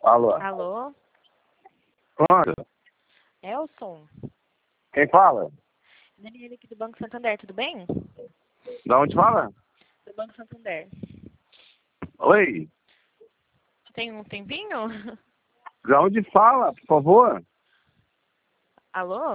Alô? Alô? Pronto. Elson? Quem fala? Daniela aqui do Banco Santander, tudo bem? Da onde fala? Do Banco Santander. Oi? Tem um tempinho? Da onde fala, por favor? Alô?